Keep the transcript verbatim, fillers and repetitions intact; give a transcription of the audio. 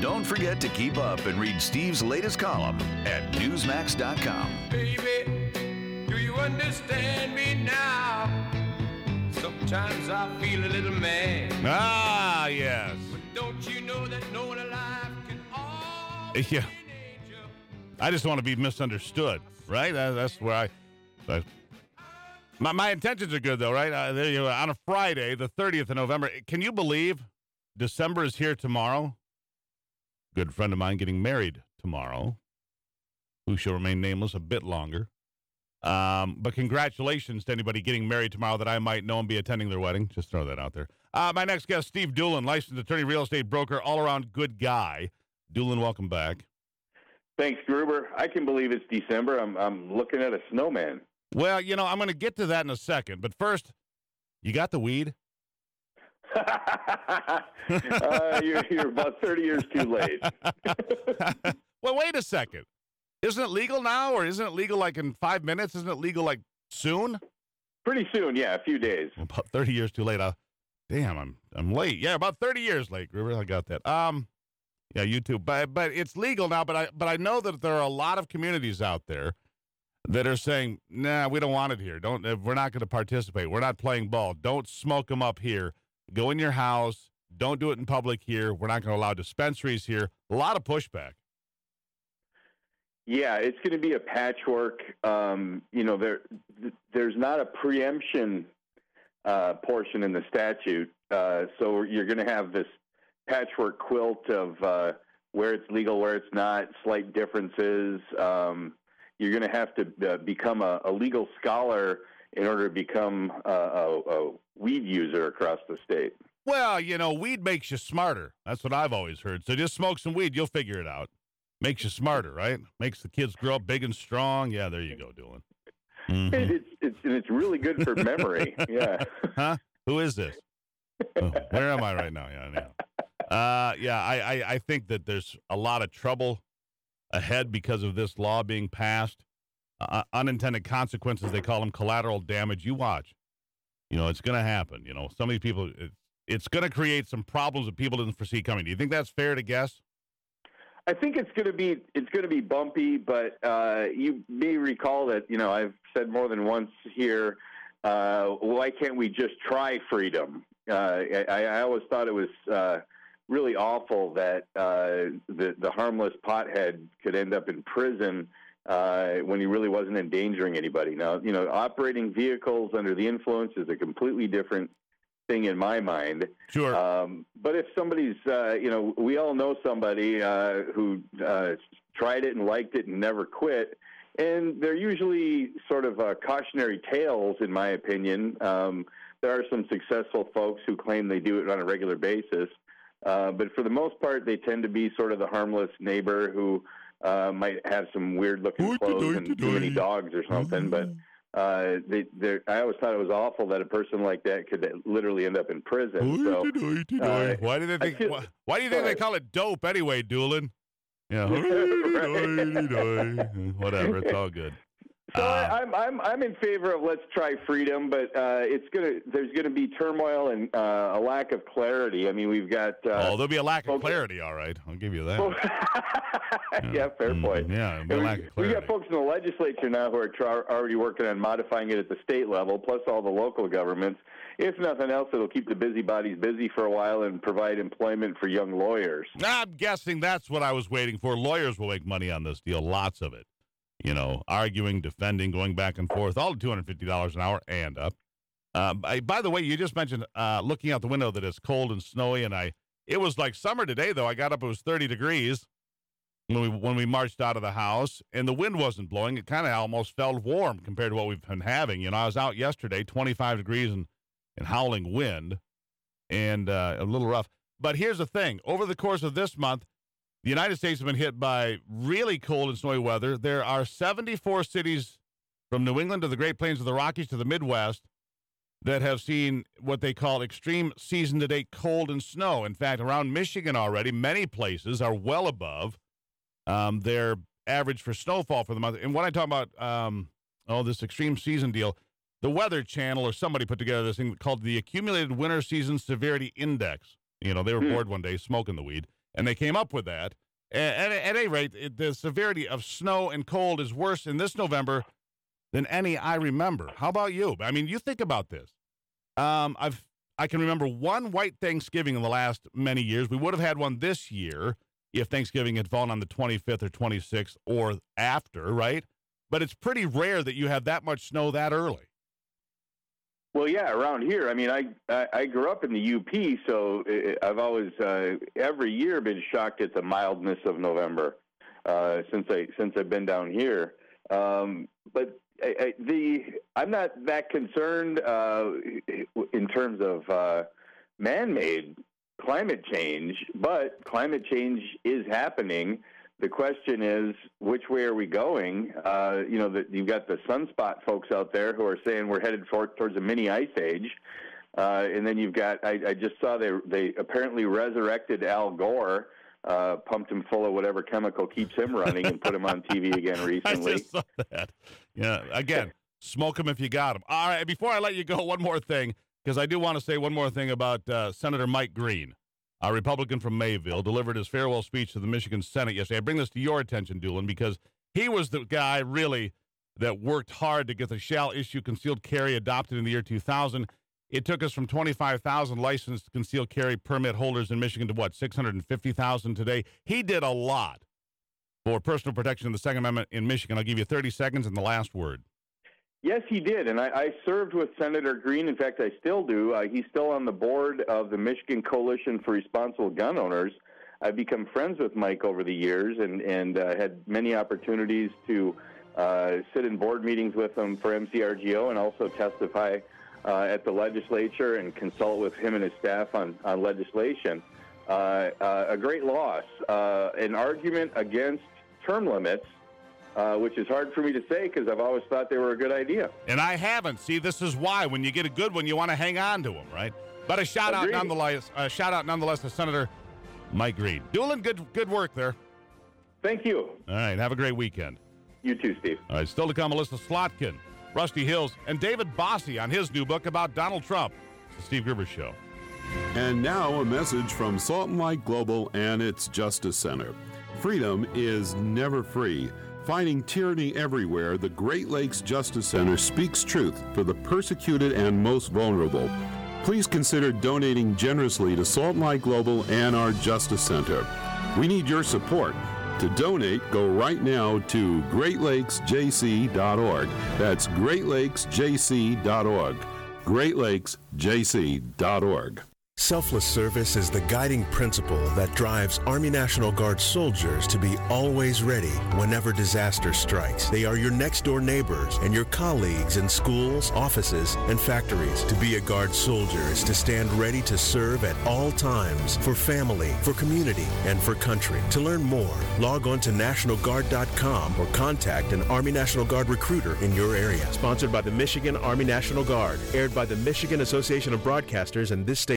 Don't forget to keep up and read Steve's latest column at newsmax dot com. Baby, do you understand me now? Sometimes I feel a little mad. Ah, yes. But don't you know that no one alive can always Yeah. be an angel? I just want to be misunderstood, right? That, that's where I... I my, my intentions are good, though, right? Uh, there you go. On a Friday, the thirtieth of November. Can you believe December is here tomorrow? Good friend of mine getting married tomorrow, who shall remain nameless a bit longer. Um, but congratulations to anybody getting married tomorrow that I might know and be attending their wedding. Just throw that out there. Uh, my next guest, Steve Doolin, licensed attorney, real estate broker, all-around good guy. Doolin, welcome back. Thanks, Gruber. I can believe it's December. I'm I'm looking at a snowman. Well, you know, I'm going to get to that in a second. But first, you got the weed? uh, you're, you're about thirty years too late. Well, wait a second. Isn't it legal now, or isn't it legal like in five minutes? Isn't it legal like soon? Pretty soon, yeah, a few days. About thirty years too late. Uh, damn, I'm I'm late. Yeah, about thirty years late. Gruber, I got that. Um, yeah, you too. But but it's legal now. But I but I know that there are a lot of communities out there that are saying, nah, we don't want it here. Don't. We're not going to participate. We're not playing ball. Don't smoke them up here. Go in your house. Don't do it in public here. We're not going to allow dispensaries here. A lot of pushback. Yeah, it's going to be a patchwork. Um, you know, there there's not a preemption uh, portion in the statute, uh, so you're going to have this patchwork quilt of uh, where it's legal, where it's not, slight differences. Um, you're going to have to uh, become a, a legal scholar in order to become a, a, a weed user across the state. Well, you know, weed makes you smarter. That's what I've always heard. So just smoke some weed. You'll figure it out. Makes you smarter, right? Makes the kids grow up big and strong. Yeah, there you go, Doolin. Mm-hmm. It's it's and it's really good for memory. Yeah. Huh? Who is this? Oh, where am I right now? Yeah, yeah. Uh, yeah. I, I I think that there's a lot of trouble ahead because of this law being passed. Uh, unintended consequences, they call them collateral damage. You watch. You know, it's going to happen. You know, some of these people, it's, it's going to create some problems that people didn't foresee coming. Do you think that's fair to guess? I think it's going to be it's going to be bumpy, but uh, you may recall that you know I've said more than once here. Uh, why can't we just try freedom? Uh, I, I always thought it was uh, really awful that uh, the the harmless pothead could end up in prison uh, when he really wasn't endangering anybody. Now, you know, operating vehicles under the influence is a completely different thing in my mind. Sure. Um, but if somebody's, uh, you know, we all know somebody uh, who uh, tried it and liked it and never quit, and they're usually sort of uh, cautionary tales, in my opinion. Um, there are some successful folks who claim they do it on a regular basis, uh, but for the most part, they tend to be sort of the harmless neighbor who uh, might have some weird-looking clothes and too many dogs or something, but Uh, they, I always thought it was awful that a person like that could literally end up in prison. So, uh, why do they think? feel, why, why do you think they call it dope anyway, Doolin? Yeah, whatever. It's all good. So uh, I, I'm I'm I'm in favor of let's try freedom, but uh, it's gonna there's gonna be turmoil and uh, a lack of clarity. I mean, we've got uh, oh, there'll be a lack of clarity. All right, I'll give you that. yeah. yeah, fair mm, point. Yeah, we, lack of clarity. We got folks in the legislature now who are tra- already working on modifying it at the state level, plus all the local governments. If nothing else, it'll keep the busybodies busy for a while and provide employment for young lawyers. I'm guessing that's what I was waiting for. Lawyers will make money on this deal, lots of it. You know, arguing, defending, going back and forth, all at two hundred fifty dollars an hour and up. Uh, by, by the way, you just mentioned uh, looking out the window that it's cold and snowy, and I it was like summer today, though. I got up, it was thirty degrees when we when we marched out of the house, and the wind wasn't blowing. It kind of almost felt warm compared to what we've been having. You know, I was out yesterday, twenty-five degrees and, and howling wind, and uh, a little rough. But here's the thing. Over the course of this month, the United States has been hit by really cold and snowy weather. There are seventy-four cities from New England to the Great Plains of the Rockies to the Midwest that have seen what they call extreme season-to-date cold and snow. In fact, around Michigan already, many places are well above um, their average for snowfall for the month. And when I talk about, um, oh, this extreme season deal, the Weather Channel or somebody put together this thing called the Accumulated Winter Season Severity Index. You know, they were bored one day smoking the weed. and they came up with that. And at, at any rate, it, the severity of snow and cold is worse in this November than any I remember. How about you? I mean, you think about this. Um, I've I can remember one white Thanksgiving in the last many years. We would have had one this year if Thanksgiving had fallen on the twenty-fifth or twenty-sixth or after, right? But it's pretty rare that you have that much snow that early. Well, yeah, around here. I mean, I I, I grew up in the U P, so I've always uh, every year been shocked at the mildness of November uh, since I since I've been down here. Um, but I, I, the I'm not that concerned uh, in terms of uh, man-made climate change, but climate change is happening. The question is, which way are we going? Uh, you know, the, you've got the sunspot folks out there who are saying we're headed for, towards a mini ice age. Uh, and then you've got, I, I just saw they they apparently resurrected Al Gore, uh, pumped him full of whatever chemical keeps him running and put him on T V again recently. I just saw that. Yeah, again, smoke him if you got him. All right, before I let you go, one more thing, because I do want to say one more thing about uh, Senator Mike Green. A Republican from Mayville, delivered his farewell speech to the Michigan Senate yesterday. I bring this to your attention, Doolin, because he was the guy, really, that worked hard to get the shall issue concealed carry adopted in the year two thousand. It took us from twenty-five thousand licensed concealed carry permit holders in Michigan to, what, six hundred fifty thousand today? He did a lot for personal protection of the Second Amendment in Michigan. I'll give you thirty seconds and the last word. Yes, he did, and I, I served with Senator Green. In fact, I still do. Uh, he's still on the board of the Michigan Coalition for Responsible Gun Owners. I've become friends with Mike over the years and, and uh, had many opportunities to uh, sit in board meetings with him for M C R G O and also testify uh, at the legislature and consult with him and his staff on, on legislation. Uh, uh, a great loss. Uh, an argument against term limits, Uh, which is hard for me to say because I've always thought they were a good idea. And I haven't. See, this is why. When you get a good one, you want to hang on to them, right? But a shout out nonetheless. A shout out nonetheless to Senator Mike Green. Doolin, good good work there. Thank you. All right, have a great weekend. You too, Steve. All right, still to come, Melissa Slotkin, Rusty Hills, and David Bossie on his new book about Donald Trump. It's the Steve Gerber Show. And now a message from Salt and Light Global and its Justice Center. Freedom is never free. Fighting tyranny everywhere, the Great Lakes Justice Center speaks truth for the persecuted and most vulnerable. Please consider donating generously to Salt and Light Global and our Justice Center. We need your support. To donate, go right now to great lakes j c dot org. That's great lakes j c dot org. great lakes j c dot org. Selfless service is the guiding principle that drives Army National Guard soldiers to be always ready whenever disaster strikes. They are your next-door neighbors and your colleagues in schools, offices, and factories. To be a Guard soldier is to stand ready to serve at all times for family, for community, and for country. To learn more, log on to national guard dot com or contact an Army National Guard recruiter in your area. Sponsored by the Michigan Army National Guard. Aired by the Michigan Association of Broadcasters and this state.